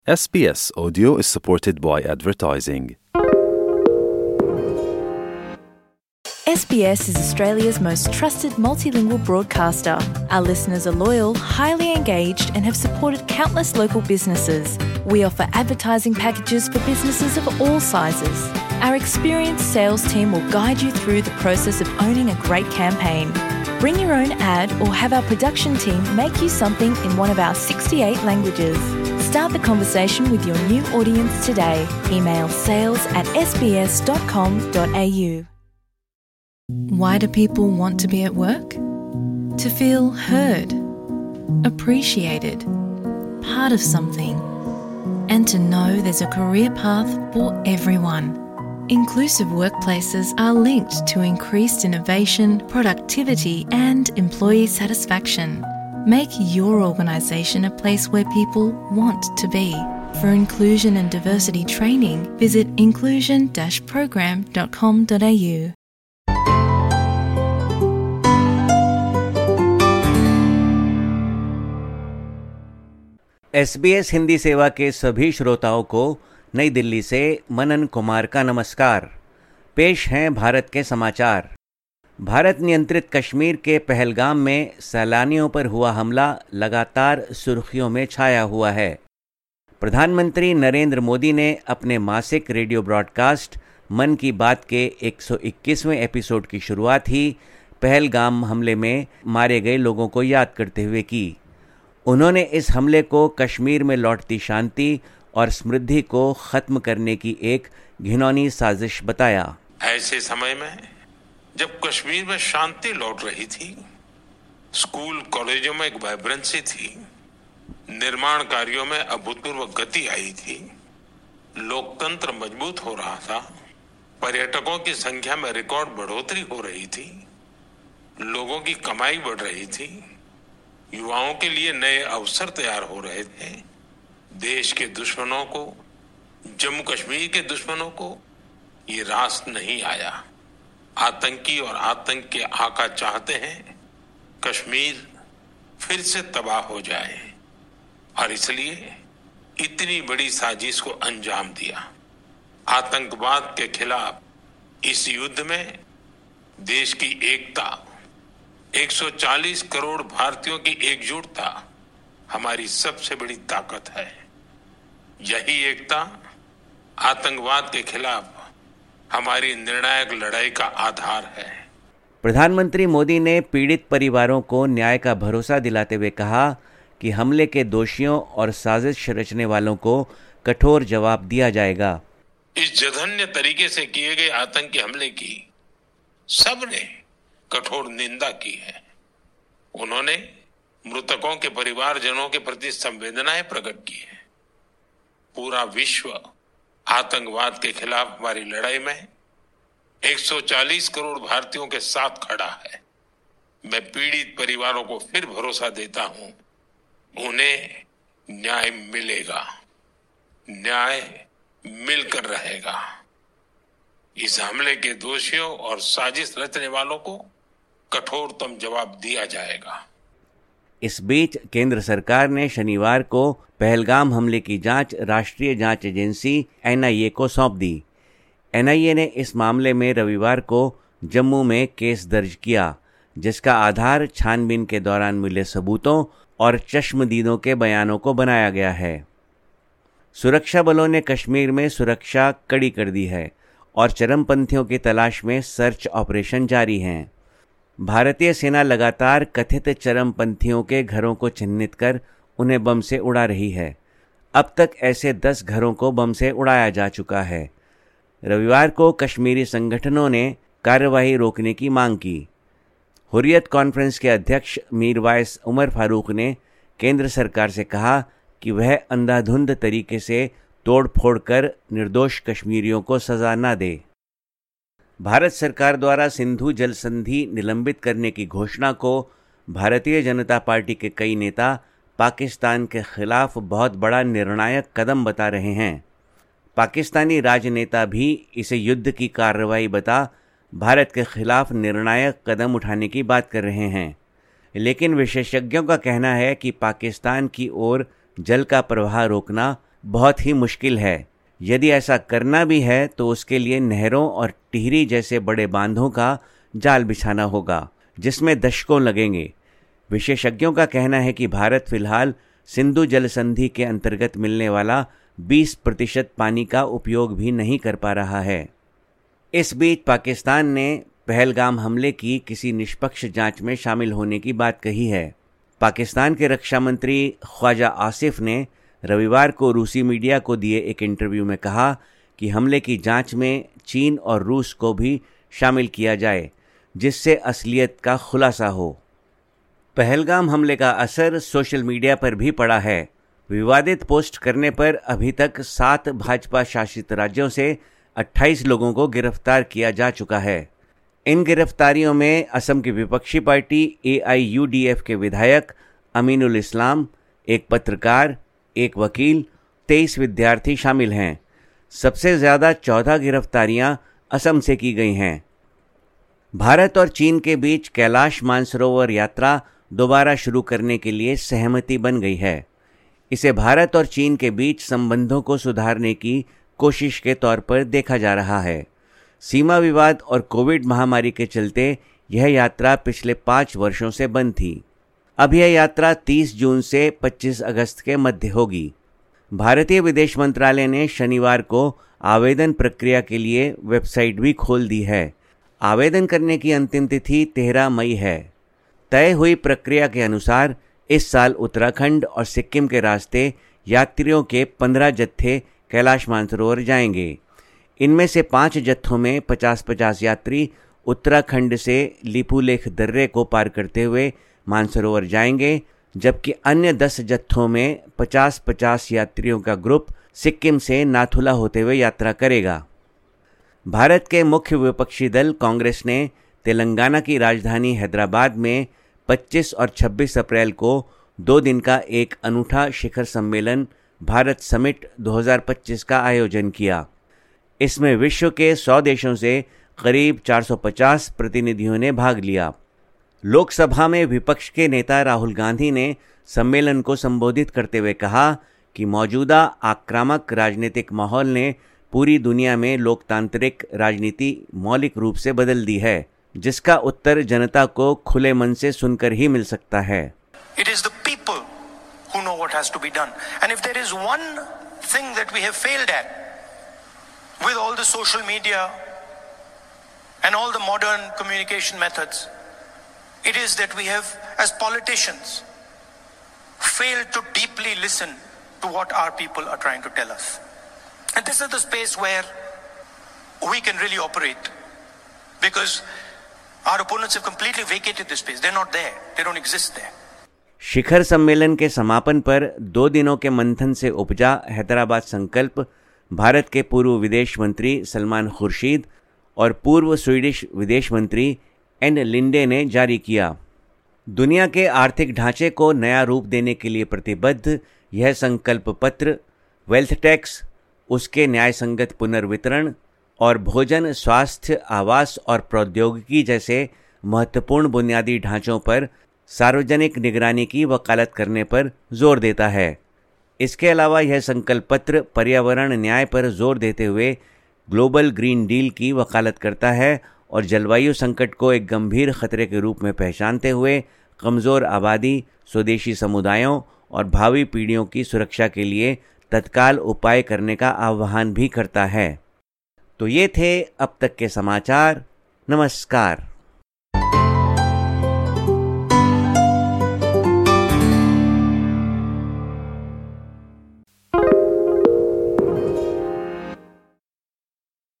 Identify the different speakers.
Speaker 1: SBS Audio is supported by advertising.
Speaker 2: SBS is Australia's most trusted multilingual broadcaster. Our listeners are loyal, highly engaged, and have supported countless local businesses. We offer advertising packages for businesses of all sizes. Our experienced sales team will guide you through the process of owning a great campaign. Bring your own ad or have our production team make you something in one of our 68 languages. Start the conversation with your new audience today. Email sales@sbs.com.au. Why do people want to be at work? To feel heard, appreciated, part of something, and to know there's a career path for everyone. Inclusive workplaces are linked to increased innovation, productivity, and employee satisfaction. Make your organisation a place where people want to be. For inclusion and diversity training, visit inclusion-program.com.au.
Speaker 3: SBS Hindi सेवा के सभी श्रोताओं को नई दिल्ली से मनन कुमार का नमस्कार। पेश हैं भारत के समाचार। भारत नियंत्रित कश्मीर के पहलगाम में सैलानियों पर हुआ हमला लगातार सुर्खियों में छाया हुआ है। प्रधानमंत्री नरेंद्र मोदी ने अपने मासिक रेडियो ब्रॉडकास्ट मन की बात के 121वें एपिसोड की शुरुआत ही पहलगाम हमले में मारे गए लोगों को याद करते हुए की। उन्होंने इस हमले को कश्मीर में लौटती शांति और समृद्धि को खत्म करने की एक घिनौनी साजिश बताया।
Speaker 4: ऐसे समय में जब कश्मीर में शांति लौट रही थी, स्कूल कॉलेजों में एक वाइब्रेंसी थी, निर्माण कार्यों में अभूतपूर्व गति आई थी, लोकतंत्र मजबूत हो रहा था, पर्यटकों की संख्या में रिकॉर्ड बढ़ोतरी हो रही थी, लोगों की कमाई बढ़ रही थी, युवाओं के लिए नए अवसर तैयार हो रहे थे, देश के दुश्मनों को, जम्मू कश्मीर के दुश्मनों को ये रास नहीं आया। आतंकी और आतंक के आका चाहते हैं कश्मीर फिर से तबाह हो जाए और इसलिए इतनी बड़ी साजिश को अंजाम दिया। आतंकवाद के खिलाफ इस युद्ध में देश की एकता, 140 करोड़ भारतीयों की एकजुटता हमारी सबसे बड़ी ताकत है। यही एकता आतंकवाद के खिलाफ हमारी निर्णायक लड़ाई का आधार है।
Speaker 3: प्रधानमंत्री मोदी ने पीड़ित परिवारों को न्याय का भरोसा दिलाते हुए कहा कि हमले के दोषियों और साजिश रचने वालों को कठोर जवाब दिया जाएगा।
Speaker 4: इस जघन्य तरीके से किए गए आतंकी हमले की सबने कठोर निंदा की है। उन्होंने मृतकों के परिवारजनों के प्रति संवेदनाएं प्रकट की है। पूरा विश्व आतंकवाद के खिलाफ हमारी लड़ाई में 140 करोड़ भारतीयों के साथ खड़ा है। मैं पीड़ित परिवारों को फिर भरोसा देता हूं, उन्हें न्याय मिलेगा, न्याय मिलकर रहेगा। इस हमले के दोषियों और साजिश रचने वालों को कठोरतम जवाब दिया जाएगा।
Speaker 3: इस बीच केंद्र सरकार ने शनिवार को पहलगाम हमले की जांच राष्ट्रीय जांच एजेंसी NIA को सौंप दी। NIA ने इस मामले में रविवार को जम्मू में केस दर्ज किया, जिसका आधार छानबीन के दौरान मिले सबूतों और चश्मदीदों के बयानों को बनाया गया है। सुरक्षा बलों ने कश्मीर में सुरक्षा कड़ी कर दी है और चरमपंथियों की तलाश में सर्च ऑपरेशन जारी हैं। भारतीय सेना लगातार कथित चरमपंथियों के घरों को चिन्हित कर उन्हें बम से उड़ा रही है। अब तक ऐसे 10 घरों को बम से उड़ाया जा चुका है। रविवार को कश्मीरी संगठनों ने कार्यवाही रोकने की मांग की। हुर्रियत कॉन्फ्रेंस के अध्यक्ष मीरवाइस उमर फारूक ने केंद्र सरकार से कहा कि वह अंधाधुंध तरीके से तोड़-फोड़ कर निर्दोष कश्मीरियों को सजा न दे। भारत सरकार द्वारा सिंधु जल संधि निलंबित करने की घोषणा को भारतीय जनता पार्टी के कई नेता पाकिस्तान के खिलाफ बहुत बड़ा निर्णायक कदम बता रहे हैं। पाकिस्तानी राजनेता भी इसे युद्ध की कार्रवाई बता भारत के खिलाफ निर्णायक कदम उठाने की बात कर रहे हैं। लेकिन विशेषज्ञों का कहना है कि पाकिस्तान की ओर जल का प्रवाह रोकना बहुत ही मुश्किल है। यदि ऐसा करना भी है तो उसके लिए नहरों और टिहरी जैसे बड़े बांधों का जाल बिछाना होगा, जिसमें दशकों लगेंगे। विशेषज्ञों का कहना है कि भारत फिलहाल सिंधु जल संधि के अंतर्गत मिलने वाला 20% पानी का उपयोग भी नहीं कर पा रहा है। इस बीच पाकिस्तान ने पहलगाम हमले की किसी निष्पक्ष जांच में शामिल होने की बात कही है। पाकिस्तान के रक्षा मंत्री ख्वाजा आसिफ ने रविवार को रूसी मीडिया को दिए एक इंटरव्यू में कहा कि हमले की जांच में चीन और रूस को भी शामिल किया जाए, जिससे असलियत का खुलासा हो। पहलगाम हमले का असर सोशल मीडिया पर भी पड़ा है। विवादित पोस्ट करने पर अभी तक 7 भाजपा शासित राज्यों से 28 लोगों को गिरफ्तार किया जा चुका है। इन गिरफ्तारियों में असम की विपक्षी पार्टी AIUDF के विधायक अमीनुल इस्लाम, एक पत्रकार, एक वकील, 23 विद्यार्थी शामिल हैं। सबसे ज़्यादा 14 गिरफ्तारियां असम से की गई हैं। भारत और चीन के बीच कैलाश मानसरोवर यात्रा दोबारा शुरू करने के लिए सहमति बन गई है। इसे भारत और चीन के बीच संबंधों को सुधारने की कोशिश के तौर पर देखा जा रहा है। सीमा विवाद और कोविड महामारी के चलते यह यात्रा पिछले 5 वर्षों से बंद थी। अब यह यात्रा 30 जून से 25 अगस्त के मध्य होगी। भारतीय विदेश मंत्रालय ने शनिवार को आवेदन प्रक्रिया के लिए वेबसाइट भी खोल दी है। आवेदन करने की अंतिम तिथि 13 मई है। तय हुई प्रक्रिया के अनुसार इस साल उत्तराखंड और सिक्किम के रास्ते यात्रियों के 15 जत्थे कैलाश मानसरोवर जाएंगे। इनमें से 5 जत्थों में 50-50 यात्री उत्तराखंड से लिपुलेख दर्रे को पार करते हुए मानसरोवर जाएंगे, जबकि अन्य 10 जत्थों में 50-50 यात्रियों का ग्रुप सिक्किम से नाथुला होते हुए यात्रा करेगा। भारत के मुख्य विपक्षी दल कांग्रेस ने तेलंगाना की राजधानी हैदराबाद में 25 और 26 अप्रैल को 2 दिन का एक अनूठा शिखर सम्मेलन भारत समिट 2025 का आयोजन किया। इसमें विश्व के 100 देशों से करीब 450 प्रतिनिधियों ने भाग लिया। लोकसभा में विपक्ष के नेता राहुल गांधी ने सम्मेलन को संबोधित करते हुए कहा कि मौजूदा आक्रामक राजनीतिक माहौल ने पूरी दुनिया में लोकतांत्रिक राजनीति मौलिक रूप से बदल दी है, जिसका उत्तर जनता को खुले मन से सुनकर ही मिल सकता है।
Speaker 5: It is the people who know what has to be done. And if there is one thing that we have failed at with all the social media and all the modern communication methods, it is that we have, as politicians, failed to deeply listen to what our people are trying to tell us. And this is the space where we can really operate, because our opponents have completely vacated this space. They're not there. They don't exist there.
Speaker 3: शिखर सम्मेलन के समापन पर 2 दिनों के मंथन से उपजा हैदराबाद संकल्प भारत के पूर्व विदेश मंत्री सलमान खुर्शीद और पूर्व स्वीडिश विदेश मंत्री एन लिंडे ने जारी किया। दुनिया के आर्थिक ढांचे को नया रूप देने के लिए प्रतिबद्ध यह संकल्प पत्र वेल्थ टैक्स, उसके न्यायसंगत पुनर्वितरण और भोजन, स्वास्थ्य, आवास और प्रौद्योगिकी जैसे महत्वपूर्ण बुनियादी ढांचों पर सार्वजनिक निगरानी की वकालत करने पर जोर देता है। इसके अलावा यह संकल्प पत्र पर्यावरण न्याय पर जोर देते हुए ग्लोबल ग्रीन डील की वकालत करता है और जलवायु संकट को एक गंभीर खतरे के रूप में पहचानते हुए कमज़ोर आबादी, स्वदेशी समुदायों और भावी पीढ़ियों की सुरक्षा के लिए तत्काल उपाय करने का आह्वान भी करता है। तो ये थे अब तक के समाचार। नमस्कार।